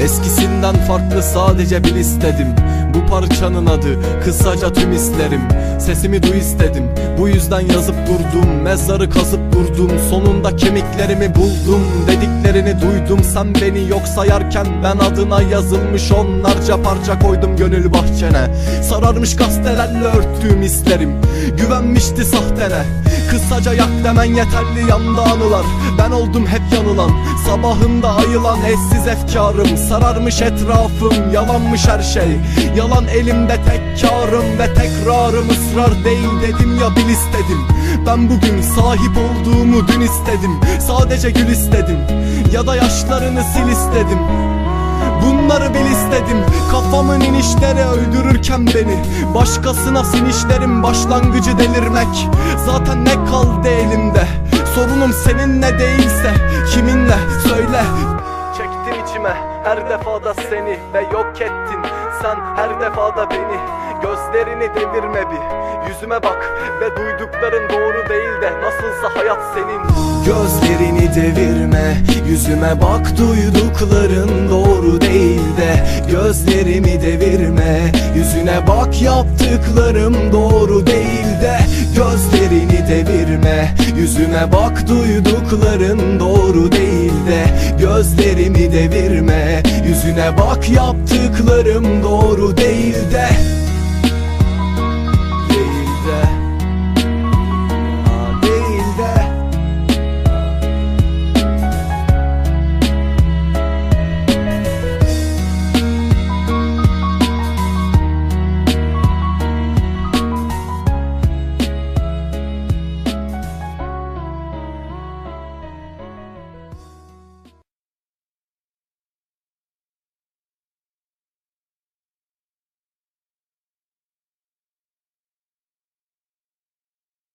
Eskisinden farklı sadece bil istedim. Bu parçanın adı kısaca tüm hislerim. Sesimi duy istedim, bu yüzden yazıp durdum. Mezarı kazıp durdum, sonunda kemiklerimi buldum. Dediklerini duydum, sen beni yok sayarken ben adına yazılmış onlarca parça koydum gönül bahçene. Sararmış gazetelerle örttüğüm hislerim, güvenmişti sahtene. Kısaca yak demen yeterli, yanda anılar. Ben oldum hep yanılan, sabahımda ayılan eşsiz efkarım. Sararmış etrafım, yalanmış her şey. Yalan elimde tek karım ve tekrarım. Israr değil dedim ya, bil istedim. Ben bugün sahip olduğumu dün istedim. Sadece gül istedim ya da yaşlarını sil istedim. Bunları bil istedim. Kafamın inişleri öldürürken beni, başkasına sinişlerim başlangıcı delirmek. Zaten ne kaldı elimde? Sorunum seninle değilse kiminle? Söyle. Çektim içime her defada seni ve yok ettin sen her defada beni. Gözlerini devirme bir, yüzüme bak ve duydukların doğru değil de nasılsa hayat senin. Gözlerini devirme, yüzüme bak, duydukların doğru değil de. Gözlerimi devirme, yüzüne bak, yaptıklarım doğru değil de. Gözlerini devirme, yüzüme bak, duydukların doğru değil de. Gözlerimi devirme, yüzüne bak, yaptıklarım doğru değil de.